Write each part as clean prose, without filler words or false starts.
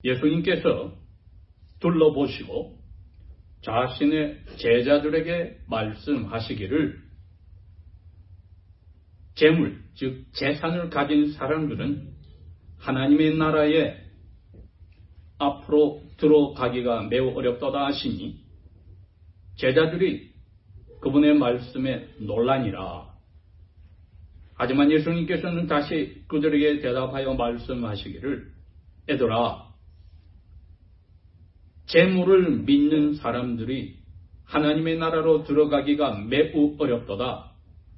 예수님께서 둘러보시고 자신의 제자들에게 말씀하시기를 재물, 즉 재산을 가진 사람들은 하나님의 나라에 앞으로 들어가기가 매우 어렵도다 하시니 제자들이 그분의 말씀에 놀라니라. 하지만 예수님께서는 다시 그들에게 대답하여 말씀하시기를 애들아, 재물을 믿는 사람들이 하나님의 나라로 들어가기가 매우 어렵도다.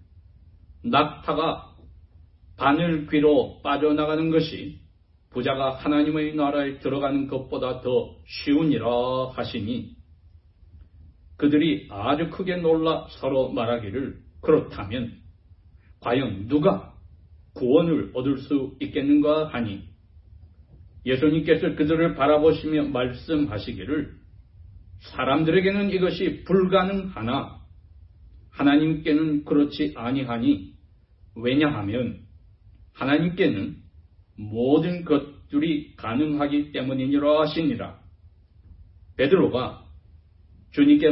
낙타가 바늘 귀로 빠져나가는 것이 부자가 하나님의 나라에 들어가는 것보다 더 쉬우니라 하시니 그들이 아주 크게 놀라 서로 말하기를 그렇다면 과연 누가 구원을 얻을 수 있겠는가 하니 예수님께서 그들을 바라보시며 말씀하시기를 사람들에게는 이것이 불가능하나 하나님께는 그렇지 아니하니 왜냐하면 하나님께는 모든 것들이 가능하기 때문이니라 하시니라. 베드로가 주님께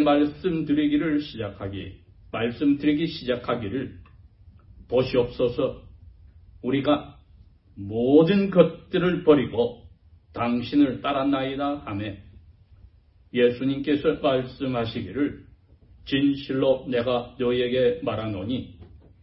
말씀드리기 시작하기를 보시옵소서, 우리가 모든 것들을 버리고 당신을 따랐나이다 하며 예수님께서 말씀하시기를 진실로 내가 너희에게 말하노니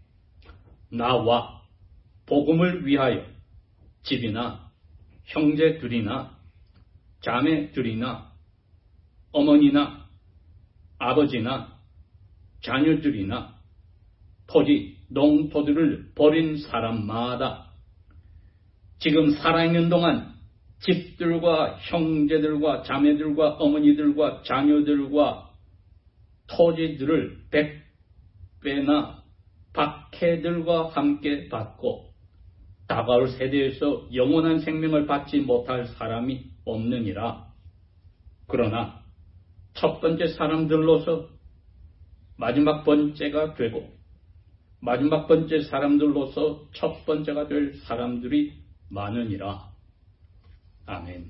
나와 복음을 위하여 집이나 형제들이나 자매들이나 어머니나 아버지나 자녀들이나 토지, 농토들을 버린 사람마다 지금 살아있는 동안 집들과 형제들과 자매들과 어머니들과 자녀들과 토지들을 100배나 박해들과 함께 받고 다가올 세대에서 영원한 생명을 받지 못할 사람이 없느니라. 그러나 첫 번째 사람들로서 마지막 번째가 되고 마지막 번째 사람들로서 첫 번째가 될 사람들이 많으니라. 아멘.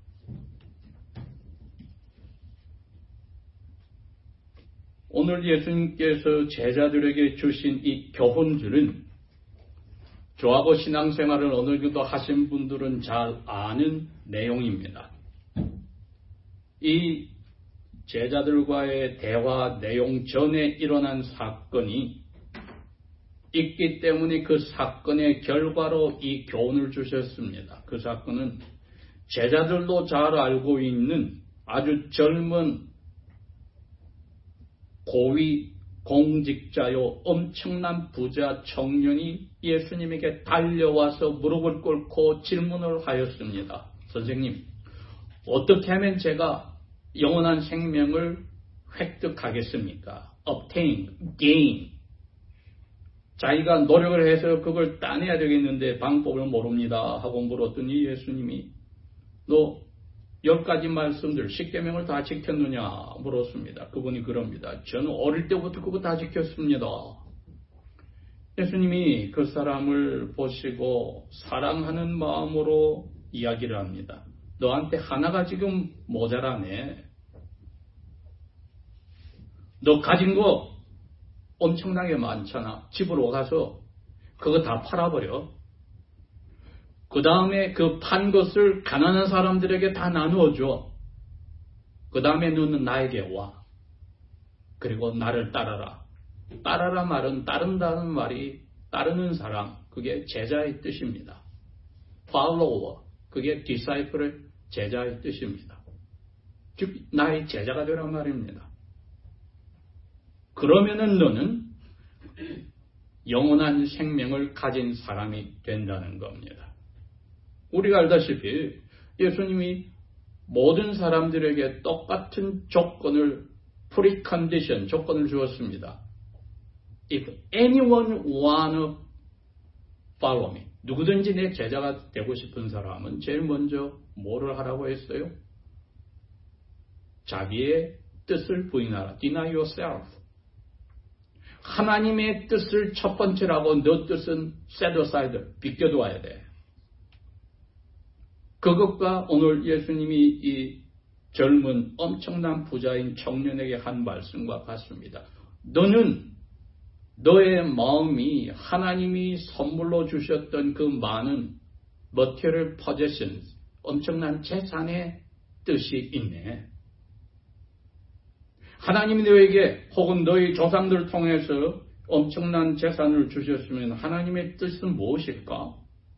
오늘 예수님께서 제자들에게 주신 이 교훈들은 저하고 신앙생활을 어느 정도 하신 분들은 잘 아는 내용입니다. 이 제자들과의 대화 내용 전에 일어난 사건이 있기 때문에 그 사건의 결과로 이 교훈을 주셨습니다. 그 사건은 제자들도 잘 알고 있는 아주 젊은 고위 공직자요 엄청난 부자 청년이 예수님에게 달려와서 무릎을 꿇고 질문을 하였습니다. 선생님, 어떻게 하면 제가 영원한 생명을 획득하겠습니까? obtain, gain. 자기가 노력을 해서 그걸 따내야 되겠는데 방법을 모릅니다 하고 물었더니 예수님이 너 10가지 말씀들 10계명을 다 지켰느냐 물었습니다. 그분이 그럽니다. 저는 어릴 때부터 그거 다 지켰습니다. 예수님이 그 사람을 보시고 사랑하는 마음으로 이야기를 합니다. 너한테 하나가 지금 모자라네. 너 가진 거 엄청나게 많잖아. 집으로 가서 그거 다 팔아버려. 그 다음에 그 판 것을 가난한 사람들에게 다 나누어줘. 그 다음에 너는 나에게 와. 그리고 나를 따라라. 따라라 말은 따른다는 말이 따르는 사람, 그게 제자의 뜻입니다. follower, 그게 disciple의 제자의 뜻입니다. 즉 나의 제자가 되란 말입니다. 그러면은 너는 영원한 생명을 가진 사람이 된다는 겁니다. 우리가 알다시피 예수님이 모든 사람들에게 똑같은 조건을 precondition, 조건을 주었습니다. If anyone wanna follow me, 누구든지 내 제자가 되고 싶은 사람은 제일 먼저 뭐를 하라고 했어요? 자기의 뜻을 부인하라. Deny yourself. 하나님의 뜻을 첫 번째라고 너 뜻은 set aside, 비껴두어야 돼. 그것과 오늘 예수님이 이 젊은 엄청난 부자인 청년에게 한 말씀과 같습니다. 너는 너의 마음이 하나님이 선물로 주셨던 그 많은 material possessions, 엄청난 재산의 뜻이 있네. 하나님이 너에게 혹은 너희 조상들 통해서 엄청난 재산을 주셨으면 하나님의 뜻은 무엇일까?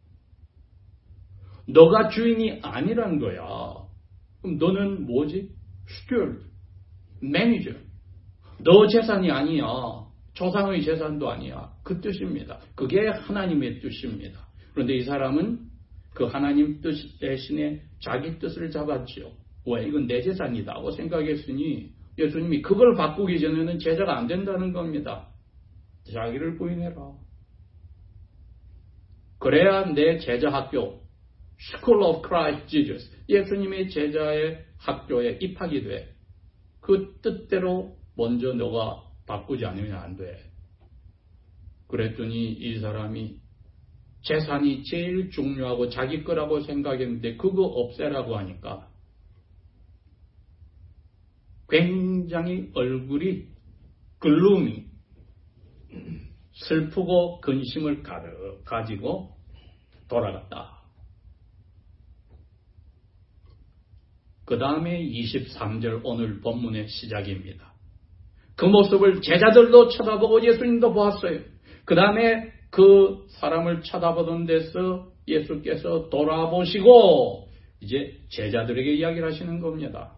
너가 주인이 아니란 거야. 그럼 너는 뭐지? steward, 매니저. 너 재산이 아니야. 조상의 재산도 아니야. 그 뜻입니다. 그게 하나님의 뜻입니다. 그런데 이 사람은 그 하나님 뜻 대신에 자기 뜻을 잡았죠. 왜? 이건 내 재산이다 하고 생각했으니 예수님이 그걸 바꾸기 전에는 제자가 안 된다는 겁니다. 자기를 부인해라. 그래야 내 제자 학교, School of Christ Jesus, 예수님의 제자의 학교에 입학이 돼. 그 뜻대로 먼저 너가 바꾸지 않으면 안 돼. 그랬더니 이 사람이 재산이 제일 중요하고 자기 거라고 생각했는데 그거 없애라고 하니까 굉장히 얼굴이 글룸이 슬프고 근심을 가지고 돌아갔다. 그 다음에 23절 오늘 본문의 시작입니다. 그 모습을 제자들도 쳐다보고 예수님도 보았어요. 그 다음에 그 사람을 쳐다보던 데서 예수께서 돌아보시고 이제 제자들에게 이야기를 하시는 겁니다.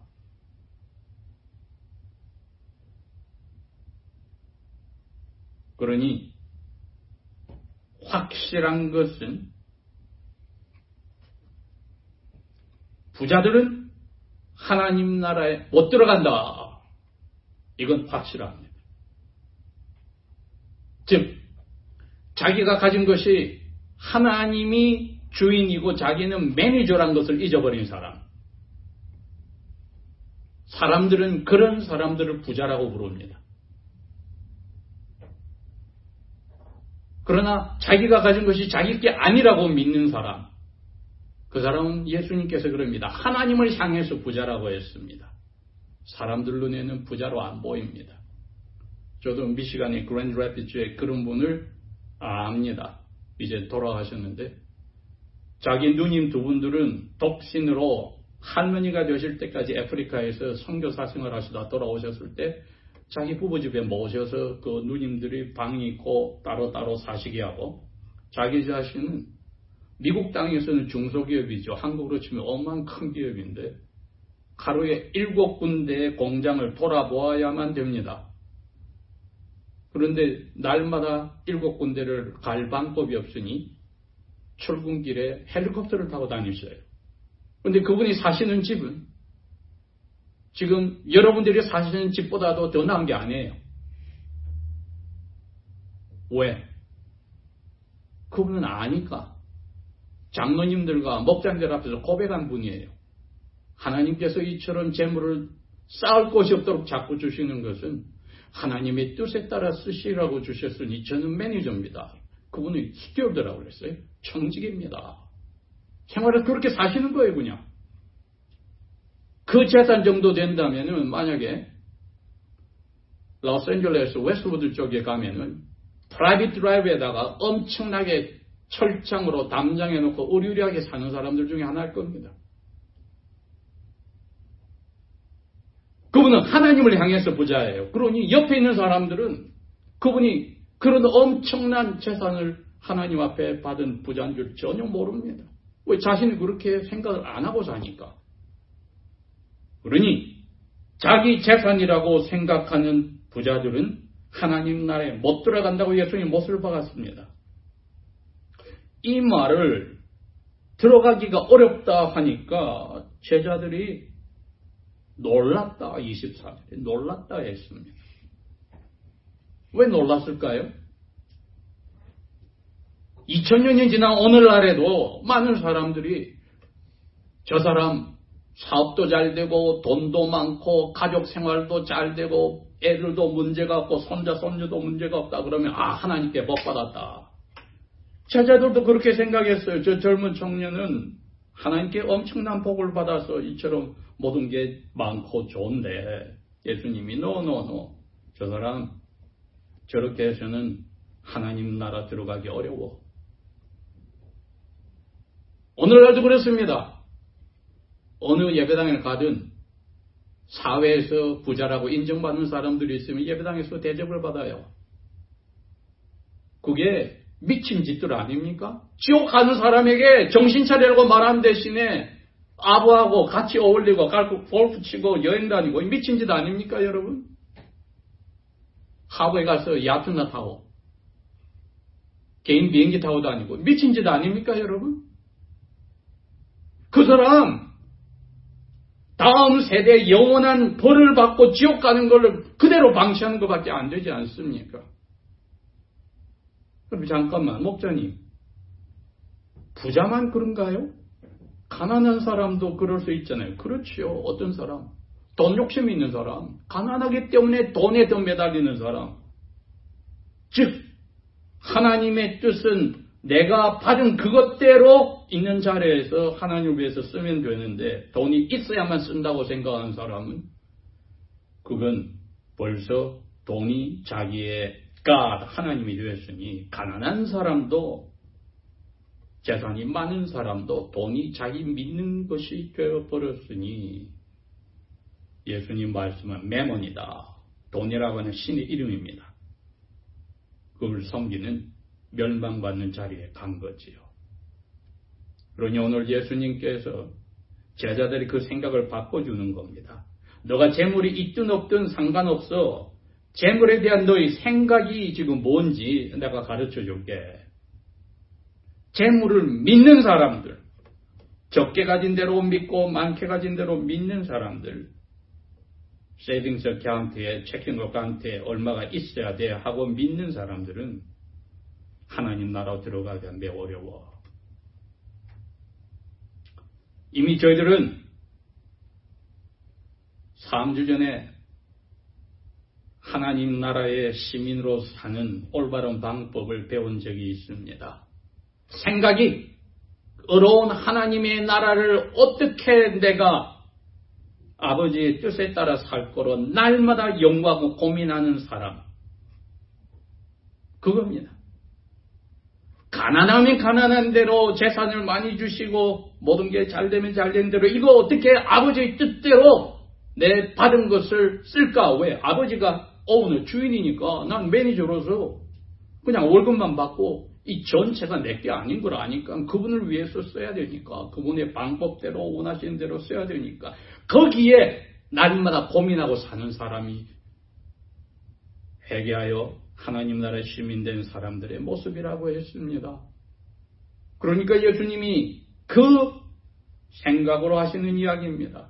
그러니 확실한 것은 부자들은 하나님 나라에 못 들어간다. 이건 확실합니다. 즉 자기가 가진 것이 하나님이 주인이고 자기는 매니저란 것을 잊어버린 사람. 사람들은 그런 사람들을 부자라고 부릅니다. 그러나 자기가 가진 것이 자기 게 아니라고 믿는 사람, 그 사람은 예수님께서 그럽니다. 하나님을 향해서 부자라고 했습니다. 사람들 눈에는 부자로 안 보입니다. 저도 미시간의 그랜드 래피드에 그런 분을 압니다. 이제 돌아가셨는데 자기 누님 두 분들은 독신으로 할머니가 되실 때까지 아프리카에서 선교사 생활하시다 돌아오셨을 때 자기 부부집에 모셔서 그 누님들이 방이 있고 따로따로 사시게 하고 자기 자신은 미국 땅에서는 중소기업이죠. 한국으로 치면 어마어마한 큰 기업인데 하루에 7군데의 공장을 돌아보아야만 됩니다. 그런데 날마다 7군데를 갈 방법이 없으니 출근길에 헬리콥터를 타고 다니셔요. 그런데 그분이 사시는 집은 지금 여러분들이 사시는 집보다도 더 나은 게 아니에요. 왜? 그분은 아니까. 장로님들과 목장들 앞에서 고백한 분이에요. 하나님께서 이처럼 재물을 쌓을 곳이 없도록 자꾸 주시는 것은 하나님의 뜻에 따라 쓰시라고 주셨으니 저는 매니저입니다. 그분은 스튜어드라고 그랬어요. 청직입니다. 생활을 그렇게 사시는 거예요, 그냥. 그 재산 정도 된다면은 만약에 로스앤젤레스 웨스트우드 쪽에 가면은 프라이빗 드라이브에다가 엄청나게 철장으로 담장해놓고 의리의리하게 사는 사람들 중에 하나일 겁니다. 그분은 하나님을 향해서 부자예요. 그러니 옆에 있는 사람들은 그분이 그런 엄청난 재산을 하나님 앞에 받은 부자인 줄 전혀 모릅니다. 왜? 자신이 그렇게 생각을 안 하고 사니까. 그러니 자기 재산이라고 생각하는 부자들은 하나님 나라에 못 들어간다고 예수님이 못을 박았습니다. 이 말을 들어가기가 어렵다 하니까 제자들이 놀랐다. 24절에 놀랐다 했습니다. 왜 놀랐을까요? 2000년이 지난 오늘날에도 많은 사람들이 저 사람 사업도 잘 되고 돈도 많고 가족 생활도 잘 되고 애들도 문제가 없고 손자 손주도 문제가 없다 그러면 하나님께 복 받았다. 제자들도 그렇게 생각했어요. 저 젊은 청년은 하나님께 엄청난 복을 받아서 이처럼 모든 게 많고 좋은데 예수님이 노. 저 사람 저렇게 해서는 하나님 나라 들어가기 어려워. 오늘날도 그렇습니다. 어느 예배당에 가든 사회에서 부자라고 인정받는 사람들이 있으면 예배당에서 대접을 받아요. 그게 미친 짓들 아닙니까? 지옥 가는 사람에게 정신 차리라고 말한 대신에 아부하고 같이 어울리고 골프 치고 여행 다니고 미친 짓 아닙니까, 여러분? 하부에 가서 야트나 타고 개인 비행기 타고 다니고 미친 짓 아닙니까, 여러분? 그 사람 다음 세대에 영원한 벌을 받고 지옥 가는 걸 그대로 방치하는 것밖에 안 되지 않습니까? 그럼 잠깐만, 목사님, 부자만 그런가요? 가난한 사람도 그럴 수 있잖아요. 그렇지요. 어떤 사람? 돈 욕심이 있는 사람, 가난하기 때문에 돈에 더 매달리는 사람. 즉, 하나님의 뜻은 내가 받은 그것대로 있는 자리에서 하나님을 위해서 쓰면 되는데 돈이 있어야만 쓴다고 생각하는 사람은 그건 벌써 돈이 자기의 God, 하나님이 되었으니 가난한 사람도 재산이 많은 사람도 돈이 자기 믿는 것이 되어버렸으니 예수님 말씀은 매몬이다. 돈이라고 하는 신의 이름입니다. 그걸 섬기는 멸망받는 자리에 간 거지요. 그러니 오늘 예수님께서 제자들이 그 생각을 바꿔주는 겁니다. 너가 재물이 있든 없든 상관없어. 재물에 대한 너의 생각이 지금 뭔지 내가 가르쳐 줄게. 재물을 믿는 사람들, 적게 가진 대로 믿고 많게 가진 대로 믿는 사람들, 세이빙스 어카운트에, 체킹 어카운트에 얼마가 있어야 돼 하고 믿는 사람들은 하나님 나라 들어가기가 매우 어려워. 이미 저희들은 3주 전에 하나님 나라의 시민으로 사는 올바른 방법을 배운 적이 있습니다. 생각이 어려운 하나님의 나라를 어떻게 내가 아버지의 뜻에 따라 살 거로 날마다 연구하고 고민하는 사람. 그겁니다. 가난하면 가난한 대로 재산을 많이 주시고 모든 게 잘 되면 잘 된 대로 이거 어떻게 아버지의 뜻대로 내 받은 것을 쓸까? 왜? 아버지가 오늘 주인이니까 난 매니저로서 그냥 월급만 받고 이 전체가 내게 아닌 걸 아니까 그분을 위해서 써야 되니까 그분의 방법대로 원하시는 대로 써야 되니까 거기에 날마다 고민하고 사는 사람이 회개하여 하나님 나라의 시민된 사람들의 모습이라고 했습니다. 그러니까 예수님이 그 생각으로 하시는 이야기입니다.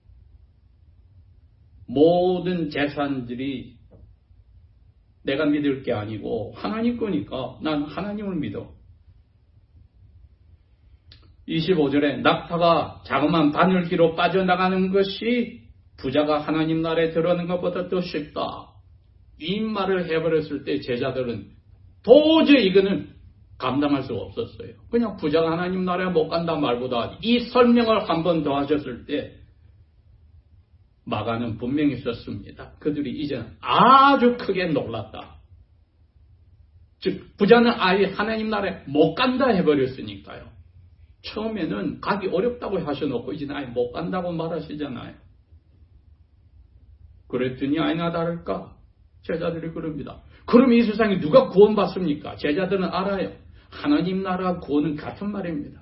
모든 재산들이 내가 믿을 게 아니고 하나님 거니까 난 하나님을 믿어. 25절에 낙타가 자그마한 바늘기로 빠져나가는 것이 부자가 하나님 나라에 들어가는 것보다 더 쉽다. 이 말을 해버렸을 때 제자들은 도저히 이거는 감당할 수가 없었어요. 그냥 부자가 하나님 나라에 못 간다 말보다 이 설명을 한 번 더 하셨을 때 마가는 분명히 썼습니다. 그들이 이제는 아주 크게 놀랐다. 즉 부자는 아예 하나님 나라에 못 간다 해버렸으니까요. 처음에는 가기 어렵다고 하셔놓고 이제는 아예 못 간다고 말하시잖아요. 그랬더니 아니나 다를까 제자들이 그럽니다. 그럼 이 세상에 누가 구원받습니까? 제자들은 알아요. 하나님 나라 구원은 같은 말입니다.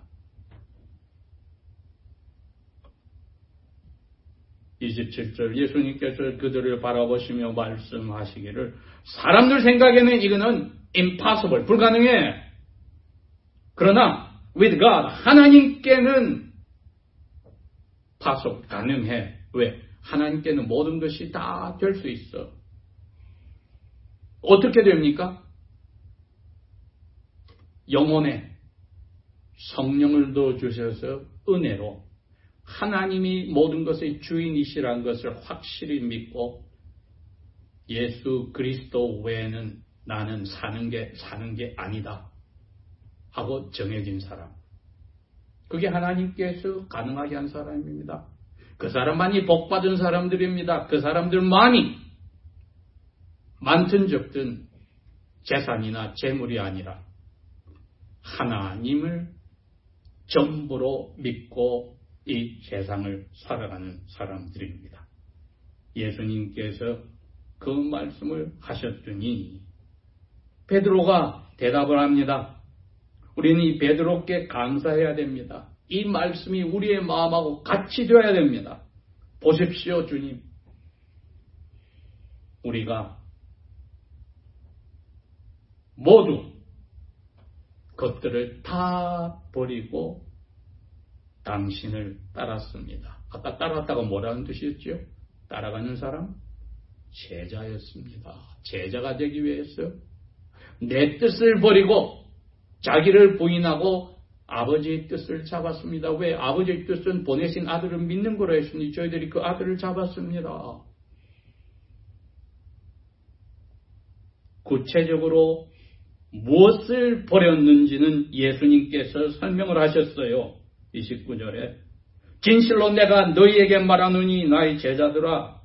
27절 예수님께서 그들을 바라보시며 말씀하시기를 사람들 생각에는 이거는 impossible, 불가능해. 그러나 with God, 하나님께는 possible, 가능해. 왜? 하나님께는 모든 것이 다 될 수 있어. 어떻게 됩니까? 영혼에 성령을 넣어주셔서 은혜로 하나님이 모든 것의 주인이시라는 것을 확실히 믿고 예수 그리스도 외에는 나는 사는 게 아니다 하고 정해진 사람. 그게 하나님께서 가능하게 한 사람입니다. 그 사람만이 복받은 사람들입니다. 그 사람들만이 많든 적든 재산이나 재물이 아니라 하나님을 전부로 믿고 이 세상을 살아가는 사람들입니다. 예수님께서 그 말씀을 하셨더니 베드로가 대답을 합니다. 우리는 이 베드로께 감사해야 됩니다. 이 말씀이 우리의 마음하고 같이 되어야 됩니다. 보십시오, 주님. 우리가 모두 것들을 다 버리고 당신을 따랐습니다. 아까 따랐다가 뭐라는 뜻이었죠? 따라가는 사람? 제자였습니다. 제자가 되기 위해서 내 뜻을 버리고 자기를 부인하고 아버지의 뜻을 잡았습니다. 왜? 아버지의 뜻은 보내신 아들을 믿는 거라 했으니 저희들이 그 아들을 잡았습니다. 구체적으로 무엇을 버렸는지는 예수님께서 설명을 하셨어요. 29절에 진실로 내가 너희에게 말하노니 나의 제자들아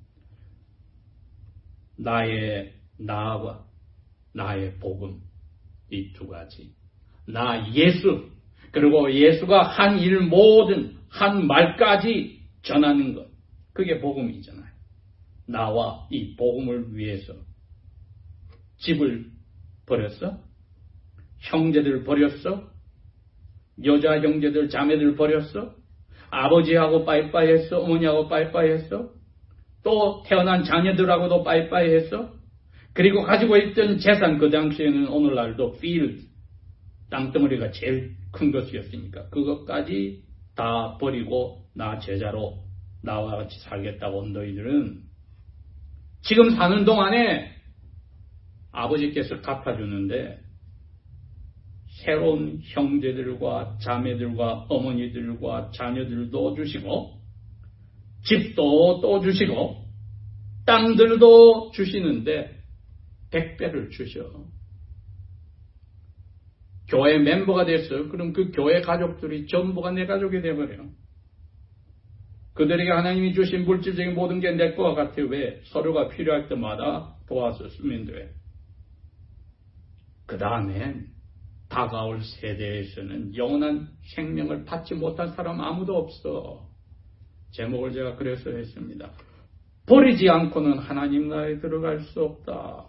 나의 나와 나의 복음 이 두 가지 나 예수 그리고 예수가 한 일 모든 한 말까지 전하는 것 그게 복음이잖아요. 나와 이 복음을 위해서 집을 버렸어? 형제들 버렸어? 여자 형제들 자매들 버렸어? 아버지하고 빠이빠이 했어? 어머니하고 빠이빠이 했어? 또 태어난 자녀들하고도 빠이빠이 했어? 그리고 가지고 있던 재산 그 당시에는 오늘날도 필드 땅덩어리가 제일 큰 것이었으니까 그것까지 다 버리고 나 제자로 나와 같이 살겠다고 온 너희들은 지금 사는 동안에 아버지께서 갚아주는데 새로운 형제들과 자매들과 어머니들과 자녀들도 주시고 집도 또 주시고 땅들도 주시는데 100배를 주셔. 교회 멤버가 됐어요. 그럼 그 교회 가족들이 전부가 내 가족이 되어버려요. 그들에게 하나님이 주신 물질적인 모든 게 내 거와 같아. 왜? 서로가 필요할 때마다 도와서 쓰면 돼. 그 다음엔 다가올 세대에서는 영원한 생명을 받지 못한 사람 아무도 없어. 제목을 제가 그래서 했습니다. 버리지 않고는 하나님 나라에 들어갈 수 없다.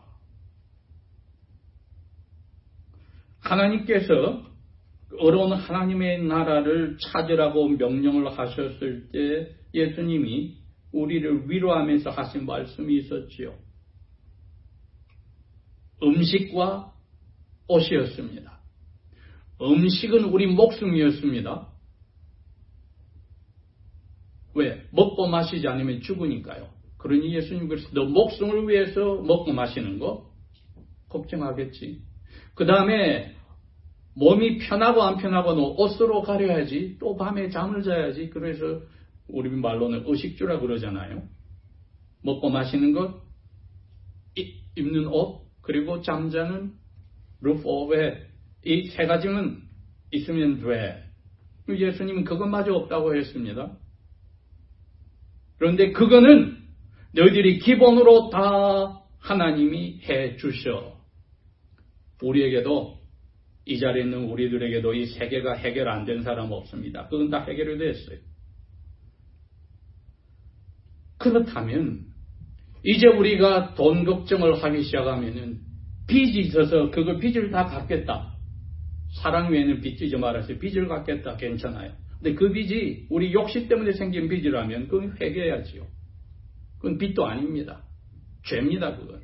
하나님께서 어려운 하나님의 나라를 찾으라고 명령을 하셨을 때 예수님이 우리를 위로하면서 하신 말씀이 있었지요. 음식과 옷이었습니다. 음식은 우리 목숨이었습니다. 왜? 먹고 마시지 않으면 죽으니까요. 그러니 예수님 그래서 너 목숨을 위해서 먹고 마시는 거 걱정하겠지. 그 다음에 몸이 편하고 안 편하고는 옷으로 가려야지. 또 밤에 잠을 자야지. 그래서 우리 말로는 의식주라 그러잖아요. 먹고 마시는 것, 입는 옷, 그리고 잠자는 roof over head. 이 세 가지는 있으면 돼. 예수님은 그것마저 없다고 했습니다. 그런데 그거는 너희들이 기본으로 다 하나님이 해 주셔. 우리에게도 이 자리에 있는 우리들에게도 이 세 개가 해결 안 된 사람 없습니다. 그건 다 해결이 됐어요. 그렇다면 이제 우리가 돈 걱정을 하기 시작하면은 빚이 있어서 그거 빚을 다 갚겠다. 사랑 외에는 빚지지 말아서 빚을 갚겠다. 괜찮아요. 근데 그 빚이 우리 욕심 때문에 생긴 빚이라면 그건 회개해야지요. 그건 빚도 아닙니다. 죄입니다. 그건.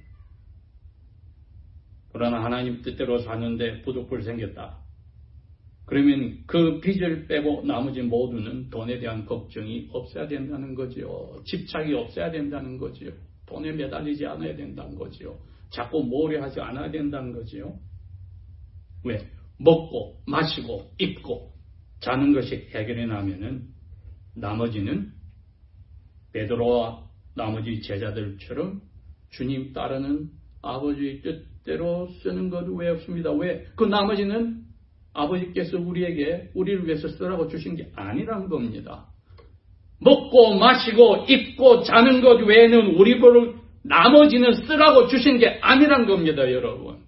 그러나 하나님 뜻대로 사는데 부족불 생겼다. 그러면 그 빚을 빼고 나머지 모두는 돈에 대한 걱정이 없어야 된다는 거지요. 집착이 없어야 된다는 거지요. 돈에 매달리지 않아야 된다는 거지요. 자꾸 모래하지 않아야 된다는 거지요. 왜? 먹고 마시고 입고 자는 것이 해결이 나면은 나머지는 베드로와 나머지 제자들처럼 주님 따르는 아버지의 뜻대로 쓰는 것 외에 없습니다. 왜? 그 나머지는 아버지께서 우리를 위해서 쓰라고 주신 게 아니란 겁니다. 먹고 마시고 입고 자는 것 외에는 우리 보를 나머지는 쓰라고 주신 게 아니란 겁니다, 여러분.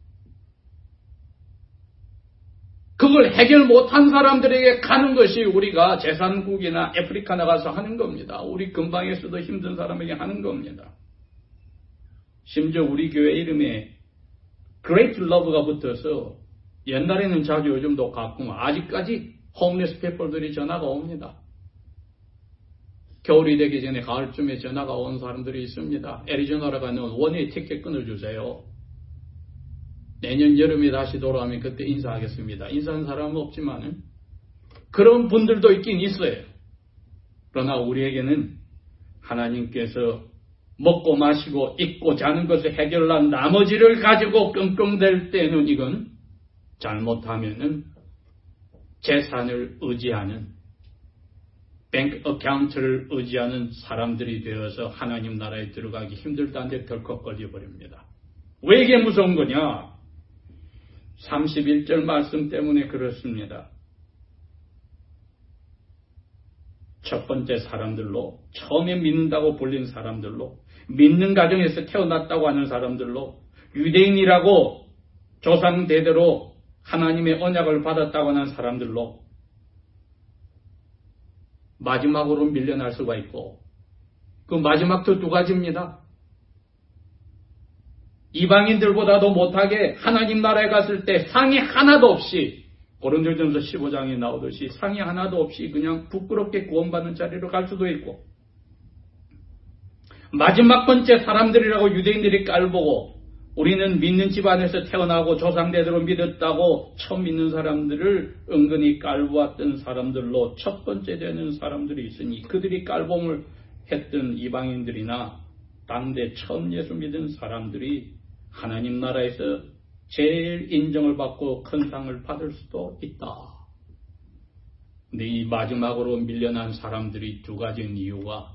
그걸 해결 못한 사람들에게 가는 것이 우리가 제3국이나 아프리카 나가서 하는 겁니다. 우리 근방에서도 힘든 사람에게 하는 겁니다. 심지어 우리 교회 이름에 Great Love가 붙어서 옛날에는 자주 요즘도 가끔 아직까지 홈리스 피플들이 전화가 옵니다. 겨울이 되기 전에 가을쯤에 전화가 온 사람들이 있습니다. 애리조나로 가는 원웨이 티켓 끊어주세요. 내년 여름에 다시 돌아오면 그때 인사하겠습니다. 인사하는 사람은 없지만 그런 분들도 있긴 있어요. 그러나 우리에게는 하나님께서 먹고 마시고 입고 자는 것을 해결한 나머지를 가지고 끙끙댈 때는 이건 잘못하면은 재산을 의지하는 뱅크 어카운트를 의지하는 사람들이 되어서 하나님 나라에 들어가기 힘들다는데 덜컥 걸려버립니다. 왜 이게 무서운 거냐? 31절 말씀 때문에 그렇습니다. 첫 번째 사람들로, 처음에 믿는다고 불린 사람들로, 믿는 가정에서 태어났다고 하는 사람들로, 유대인이라고 조상 대대로 하나님의 언약을 받았다고 하는 사람들로 마지막으로 밀려날 수가 있고, 그 마지막도 두 가지입니다. 이방인들보다도 못하게 하나님 나라에 갔을 때 상이 하나도 없이, 고린도전서 15장에 나오듯이 상이 하나도 없이 그냥 부끄럽게 구원받는 자리로 갈 수도 있고, 마지막 번째 사람들이라고 유대인들이 깔보고 우리는 믿는 집안에서 태어나고 조상대대로 믿었다고 처음 믿는 사람들을 은근히 깔보았던 사람들로 첫 번째 되는 사람들이 있으니, 그들이 깔봄을 했던 이방인들이나 당대 처음 예수 믿은 사람들이 하나님 나라에서 제일 인정을 받고 큰 상을 받을 수도 있다. 근데 이 마지막으로 밀려난 사람들이 두 가지인 이유가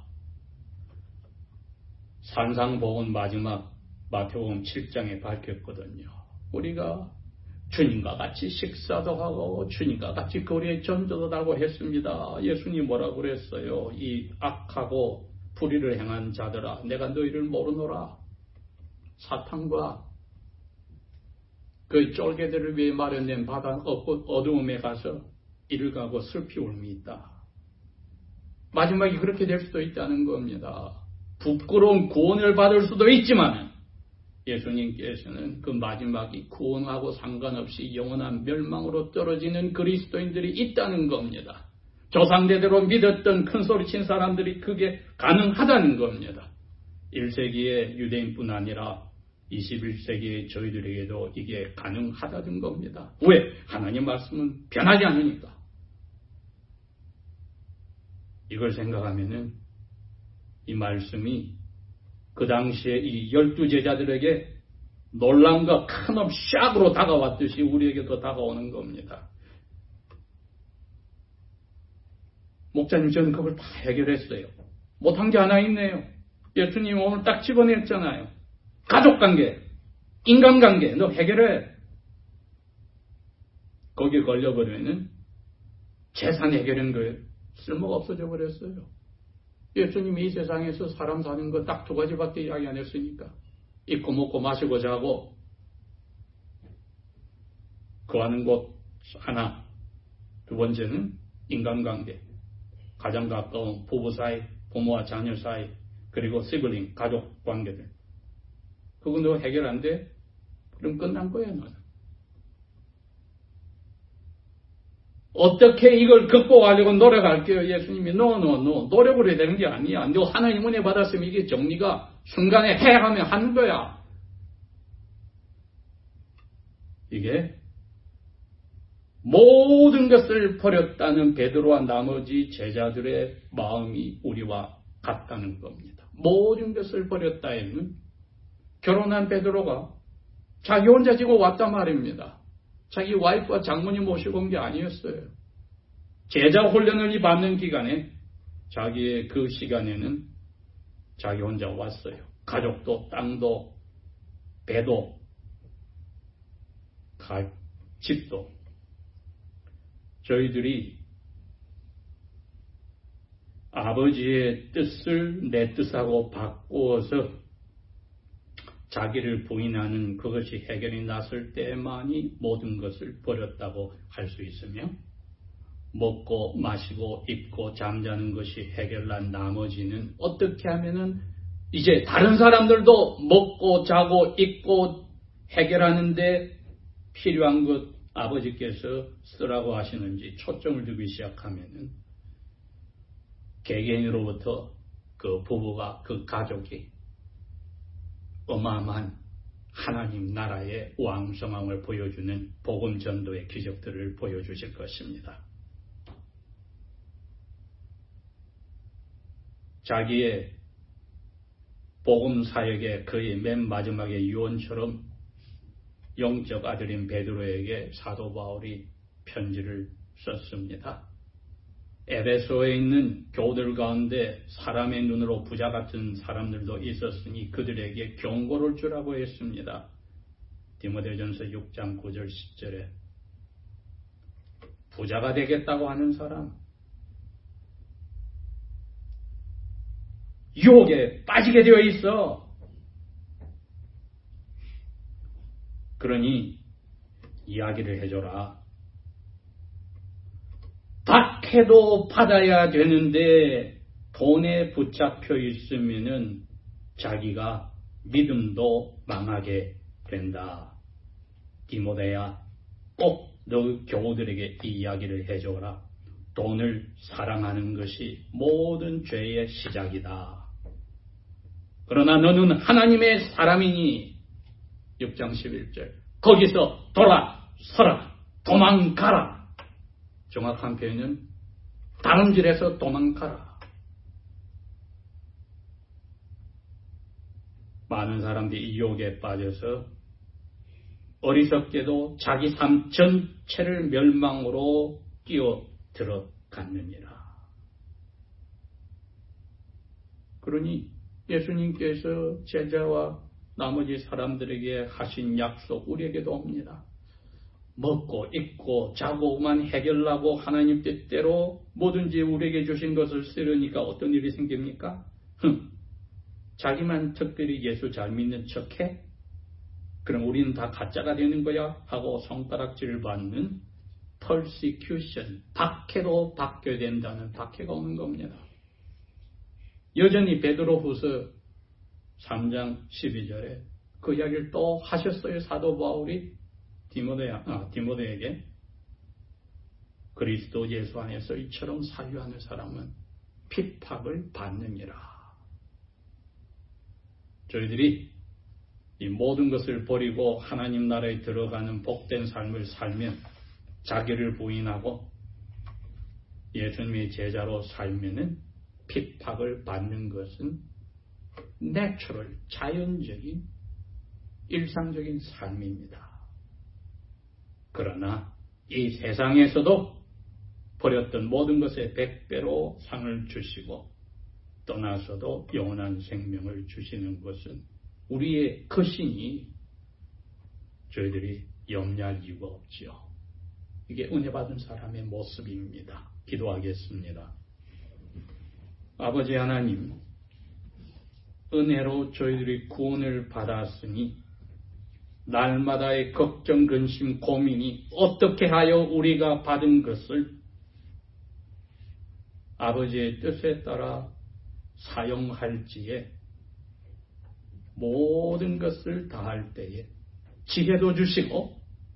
산상복음 마지막 마태복음 7장에 밝혔거든요. 우리가 주님과 같이 식사도 하고 주님과 같이 거리에 전도도 하고 했습니다. 예수님 뭐라고 그랬어요? 이 악하고 불의를 행한 자들아, 내가 너희를 모르노라. 사탄과 그 쫄개들을 위해 마련된 바다 어두움에 가서 이를 가고 슬피 울미 있다. 마지막에 그렇게 될 수도 있다는 겁니다. 부끄러운 구원을 받을 수도 있지만 예수님께서는 그 마지막이 구원하고 상관없이 영원한 멸망으로 떨어지는 그리스도인들이 있다는 겁니다. 조상대대로 믿었던 큰소리친 사람들이 그게 가능하다는 겁니다. 1세기의 유대인뿐 아니라 21세기의 저희들에게도 이게 가능하다는 겁니다. 왜? 하나님 말씀은 변하지 않으니까. 이걸 생각하면은 이 말씀이 그 당시에 이 12제자들에게 놀람과 큰업 샥으로 다가왔듯이 우리에게도 다가오는 겁니다. 목사님, 저는 그걸 다 해결했어요. 못한 게 하나 있네요. 예수님 오늘 딱 집어냈잖아요. 가족관계, 인간관계, 너 해결해. 거기에 걸려버리면 재산 해결한 거예요. 쓸모가 없어져 버렸어요. 예수님이 이 세상에서 사람 사는 거 딱 두 가지밖에 이야기 안 했으니까. 입고 먹고 마시고 자고 거하는 곳 하나. 두 번째는 인간관계. 가장 가까운 부부 사이, 부모와 자녀 사이, 그리고 시블링, 가족 관계들. 그거 너 해결 안 돼? 그럼 끝난 거야, 너는. 어떻게 이걸 극복하려고 노력할게요? 예수님이 no. 노력을 해야 되는 게 아니야. 너 하나님 은혜 받았으면 이게 정리가 순간에 해 하면 하는 거야. 이게 모든 것을 버렸다는 베드로와 나머지 제자들의 마음이 우리와 같다는 겁니다. 모든 것을 버렸다 했는 결혼한 베드로가 자기 혼자 지고 왔단 말입니다. 자기 와이프와 장모님 모시고 온 게 아니었어요. 제자 훈련을 받는 기간에 자기의 그 시간에는 자기 혼자 왔어요. 가족도 땅도 배도 집도 저희들이 아버지의 뜻을 내 뜻하고 바꾸어서 자기를 부인하는 그것이 해결이 났을 때만이 모든 것을 버렸다고 할 수 있으며, 먹고 마시고 입고 잠자는 것이 해결난 나머지는 어떻게 하면은 이제 다른 사람들도 먹고 자고 입고 해결하는데 필요한 것 아버지께서 쓰라고 하시는지 초점을 두기 시작하면은 개개인으로부터 그 부부가, 그 가족이 어마어마한 하나님 나라의 왕성함을 보여주는 복음 전도의 기적들을 보여주실 것입니다. 자기의 복음 사역의 거의 맨 마지막에 유언처럼 영적 아들인 베드로에게 사도 바울이 편지를 썼습니다. 에베소에 있는 교우들 가운데 사람의 눈으로 부자 같은 사람들도 있었으니 그들에게 경고를 주라고 했습니다. 디모데전서 6장 9절 10절에 부자가 되겠다고 하는 사람, 유혹에 빠지게 되어 있어. 그러니 이야기를 해줘라. 박해도 받아야 되는데 돈에 붙잡혀 있으면은 자기가 믿음도 망하게 된다. 디모데야, 꼭 너 교우들에게 이 이야기를 해줘라. 돈을 사랑하는 것이 모든 죄의 시작이다. 그러나 너는 하나님의 사람이니 6장 11절 거기서 돌아서라, 도망가라. 정확한 표현은 다름질해서 도망가라. 많은 사람들이 유혹에 빠져서 어리석게도 자기 삶 전체를 멸망으로 뛰어들어갔느니라. 그러니 예수님께서 제자와 나머지 사람들에게 하신 약속 우리에게도 옵니다. 먹고 입고 자고만 해결하고 하나님 뜻대로 뭐든지 우리에게 주신 것을 쓰려니까 어떤 일이 생깁니까? 자기만 특별히 예수 잘 믿는 척해? 그럼 우리는 다 가짜가 되는 거야? 하고 손가락질을 받는 persecution, 박해로 받게 된다는 박해가 오는 겁니다. 여전히 베드로후서 3장 12절에 그 이야기를 또 하셨어요. 사도 바울이 디모데에게 그리스도 예수 안에서 이처럼 사유하는 사람은 핍박을 받느니라. 저희들이 이 모든 것을 버리고 하나님 나라에 들어가는 복된 삶을 살면, 자기를 부인하고 예수님의 제자로 살면은 핍박을 받는 것은 내추럴, 자연적인, 일상적인 삶입니다. 그러나 이 세상에서도 버렸던 모든 것에 100배로 상을 주시고 떠나서도 영원한 생명을 주시는 것은 우리의 거신이 저희들이 염려할 이유가 없지요. 이게 은혜 받은 사람의 모습입니다. 기도하겠습니다. 아버지 하나님, 은혜로 저희들이 구원을 받았으니 날마다의 걱정, 근심, 고민이 어떻게 하여 우리가 받은 것을 아버지의 뜻에 따라 사용할지에 모든 것을 다할 때에 지혜도 주시고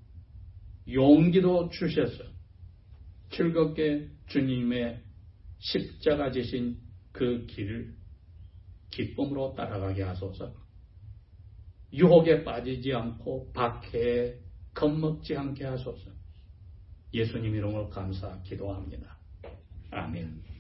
용기도 주셔서 즐겁게 주님의 십자가 지신 그 길을 기쁨으로 따라가게 하소서. 유혹에 빠지지 않고 박해에 겁먹지 않게 하소서. 예수님 이름으로 감사 기도합니다. 아멘.